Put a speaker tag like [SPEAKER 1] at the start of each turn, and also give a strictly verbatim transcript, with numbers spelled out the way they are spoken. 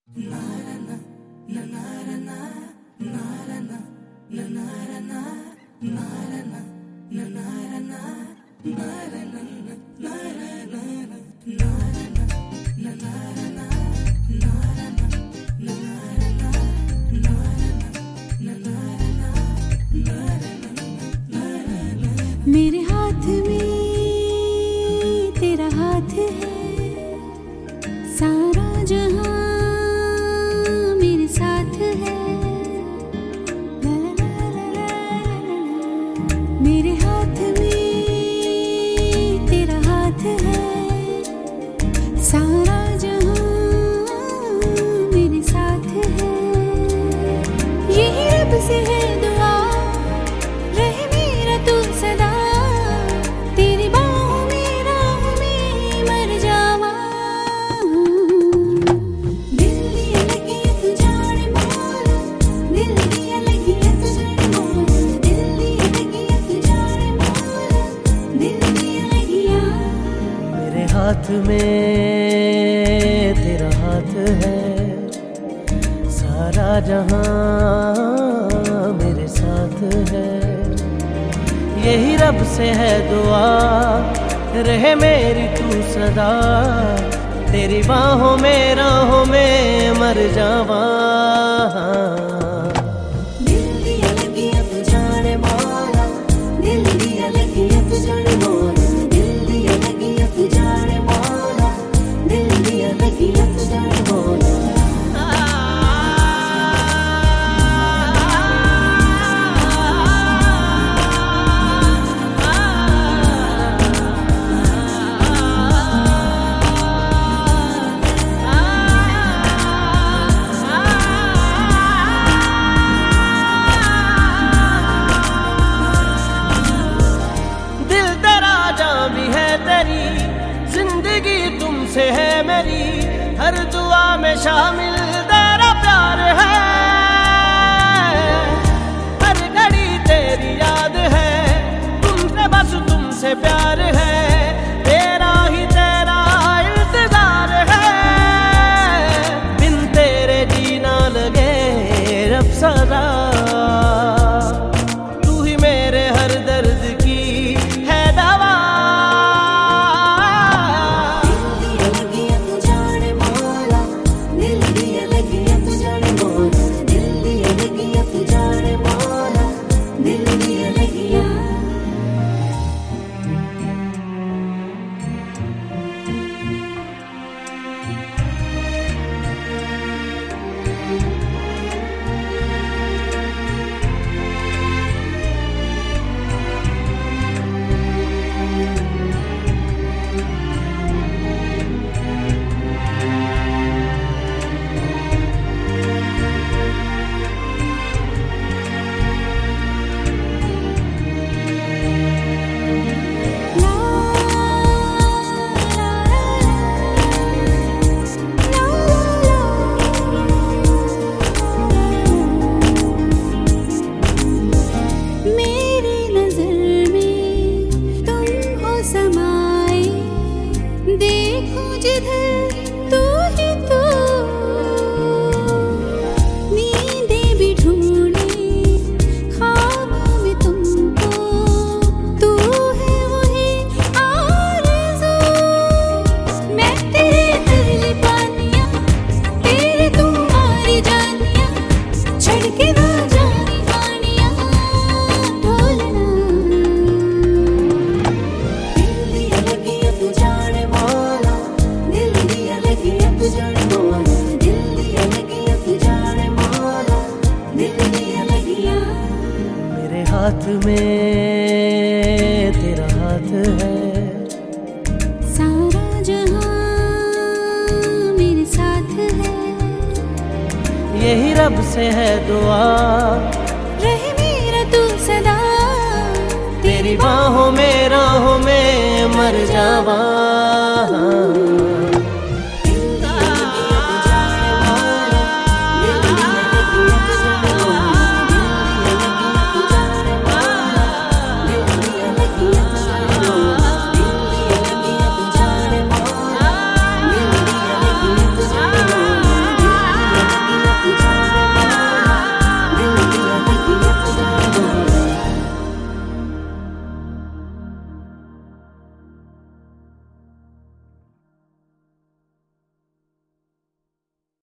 [SPEAKER 1] मेरे हाथ में तेरा हाथ है, सारा जहां मेरे साथ है। ला ला ला ला ला ला। मेरे हाथ में तेरा हाथ है, सारा जहां मेरे साथ है। यही रब से है दुआ, रहे मेरा तू सदा।
[SPEAKER 2] हाथ में तेरा हाथ है, सारा जहां मेरे साथ है। यही रब से है दुआ, रहे मेरी तू सदा। तेरी बाहों में राहों में मर जावा।
[SPEAKER 1] दिल दिया लगिया तू जाने मौला, दिल दिया लगिया तू जाने मौला, दिल दिया लगिया तू जाने मौला, दिल दिया लगिया तू जाने मौला।
[SPEAKER 2] जिंदगी तुमसे है मेरी, हर दुआ में शामिल तेरा प्यार है। हर घड़ी तेरी याद है, तुमसे बस तुमसे प्यार है। तेरा ही तेरा इंतजार है, बिन तेरे जीना लगे रब सदा। तू ही मेरे हर दर्द की है दवा।
[SPEAKER 1] देखो जिधर तू ही तू, नींदें भी ढूंढे ख्वाबों में तुमको। तू है वही आरज़ू, मैं तेरे तरले पानियां, तेरे तुम्हारी जानियां। छड़ के ना जानी हानियां ढोलना। दिल दिया लगिया तू जाने मौला, दिल दिया लगिया तू जाने मौला, दिल दिया लगिया तू जाने मौला, दिल दिया लगिया।
[SPEAKER 2] मेरे हाथ में तेरा हाथ है,
[SPEAKER 1] सारा जहां मेरे साथ है।
[SPEAKER 2] यही रब से है दुआ,
[SPEAKER 1] रहे मेरा तू सदा।
[SPEAKER 2] तेरी बाहों में राहों में मर जावा।